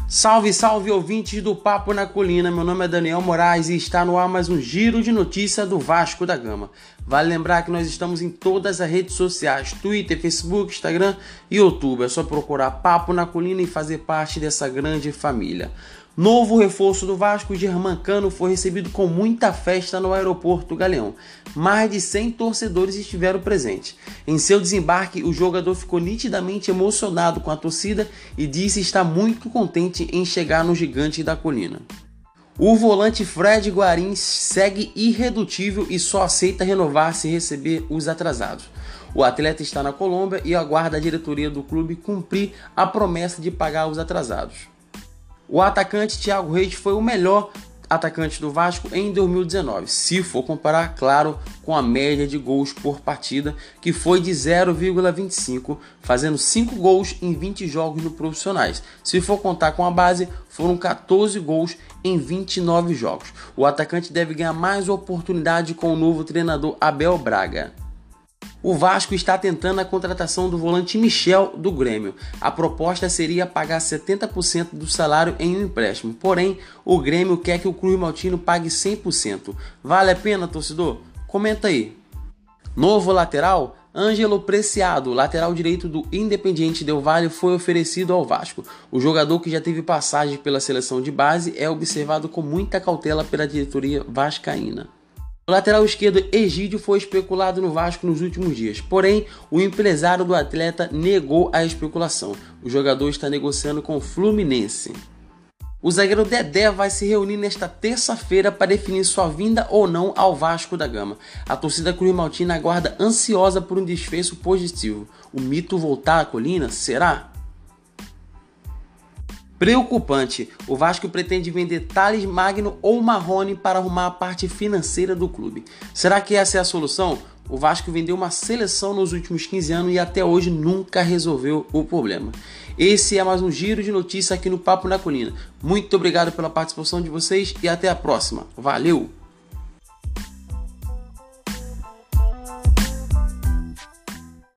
Salve, salve ouvintes do Papo na Colina, meu nome é Daniel Moraes e está no ar mais um giro de notícia do Vasco da Gama. Vale lembrar que nós estamos em todas as redes sociais, Twitter, Facebook, Instagram e YouTube. É só procurar Papo na Colina e fazer parte dessa grande família. Novo reforço do Vasco, Germancano, foi recebido com muita festa no aeroporto Galeão. Mais de 100 torcedores estiveram presentes. Em seu desembarque, o jogador ficou nitidamente emocionado com a torcida e disse estar muito contente em chegar no Gigante da Colina. O volante Fred Guarim segue irredutível e só aceita renovar se receber os atrasados. O atleta está na Colômbia e aguarda a diretoria do clube cumprir a promessa de pagar os atrasados. O atacante Thiago Reis foi o melhor atacante do Vasco em 2019, se for comparar, claro, com a média de gols por partida, que foi de 0,25, fazendo 5 gols em 20 jogos no profissionais. Se for contar com a base, foram 14 gols em 29 jogos. O atacante deve ganhar mais oportunidade com o novo treinador Abel Braga. O Vasco está tentando a contratação do volante Michel do Grêmio. A proposta seria pagar 70% do salário em um empréstimo, porém o Grêmio quer que o Cruz Maltino pague 100%. Vale a pena, torcedor? Comenta aí. Novo lateral? Ângelo Preciado, lateral direito do Independiente Del Valle, foi oferecido ao Vasco. O jogador, que já teve passagem pela seleção de base, é observado com muita cautela pela diretoria vascaína. O lateral esquerdo Egídio foi especulado no Vasco nos últimos dias, porém o empresário do atleta negou a especulação. O jogador está negociando com o Fluminense. O zagueiro Dedé vai se reunir nesta terça-feira para definir sua vinda ou não ao Vasco da Gama. A torcida Cruz Maltina aguarda ansiosa por um desfecho positivo. O mito voltar à colina? Será? Preocupante, o Vasco pretende vender Thales Magno ou Marrone para arrumar a parte financeira do clube. Será que essa é a solução? O Vasco vendeu uma seleção nos últimos 15 anos e até hoje nunca resolveu o problema. Esse é mais um giro de notícias aqui no Papo na Colina. Muito obrigado pela participação de vocês e até a próxima. Valeu!